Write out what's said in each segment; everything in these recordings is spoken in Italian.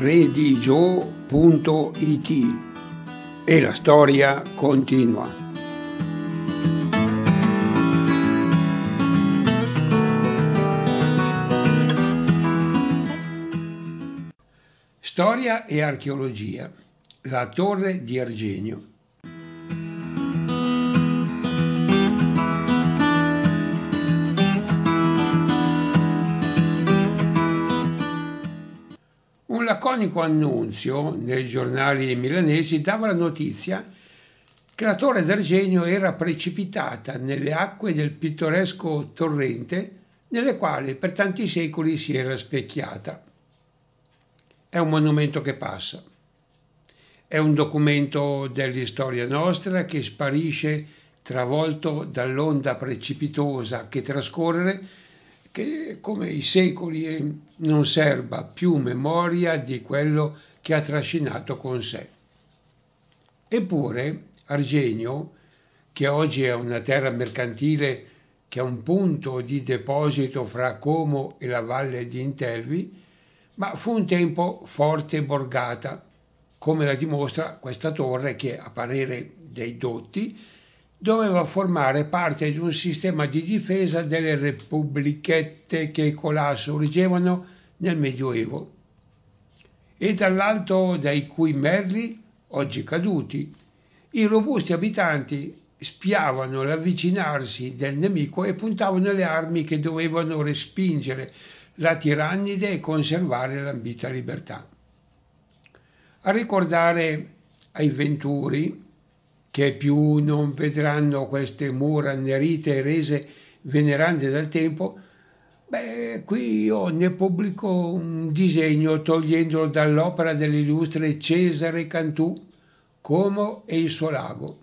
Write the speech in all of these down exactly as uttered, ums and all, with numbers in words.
redigio punto it e la storia continua. Storia e archeologia. La torre di Argenio. Un laconico annunzio nei giornali milanesi dava la notizia che la torre d'Argenio era precipitata nelle acque del pittoresco torrente nelle quali per tanti secoli si era specchiata. È un monumento che passa. È un documento dell'istoria nostra che sparisce travolto dall'onda precipitosa che trascorre, che come i secoli non serba più memoria di quello che ha trascinato con sé. Eppure Argenio, che oggi è una terra mercantile che è un punto di deposito fra Como e la valle di Intelvi, ma fu un tempo forte borgata, come la dimostra questa torre che, a parere dei dotti, doveva formare parte di un sistema di difesa delle repubblichette che colà sorgevano nel Medioevo, e dall'alto dai cui merli, oggi caduti, i robusti abitanti spiavano l'avvicinarsi del nemico e puntavano le armi che dovevano respingere la tirannide e conservare l'ambita libertà. A ricordare ai venturi, che più non vedranno queste mura annerite e rese venerande dal tempo, beh, qui io ne pubblico un disegno togliendolo dall'opera dell'illustre Cesare Cantù, Como e il suo lago.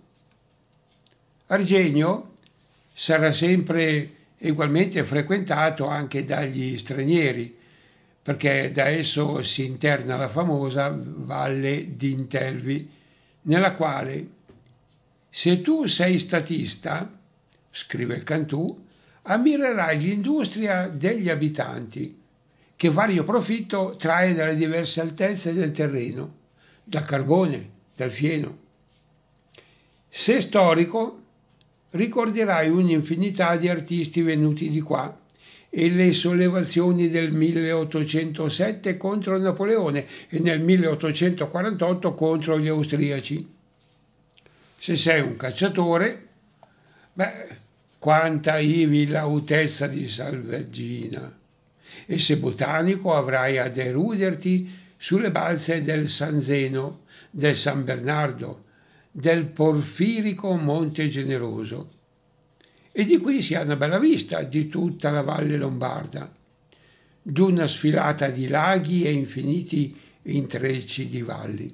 Argenio sarà sempre ugualmente frequentato anche dagli stranieri, perché da esso si interna la famosa Valle di Intelvi, nella quale, se tu sei statista, scrive il Cantù, ammirerai l'industria degli abitanti, che vario profitto trae dalle diverse altezze del terreno, dal carbone, dal fieno. Se storico, ricorderai un'infinità di artisti venuti di qua e le sollevazioni del milleottocentosette contro Napoleone e nel milleottocentoquarantotto contro gli austriaci. Se sei un cacciatore, beh, quanta ivi l'autezza di Salvagina, e se botanico avrai ad eruderti sulle balze del San Zeno, del San Bernardo, del porfirico Monte Generoso. E di qui si ha una bella vista di tutta la Valle Lombarda, d'una sfilata di laghi e infiniti intrecci di valli.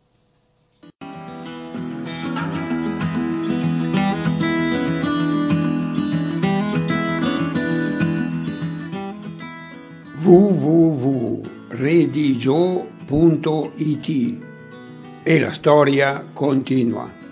w w w punto redigio punto it e la storia continua.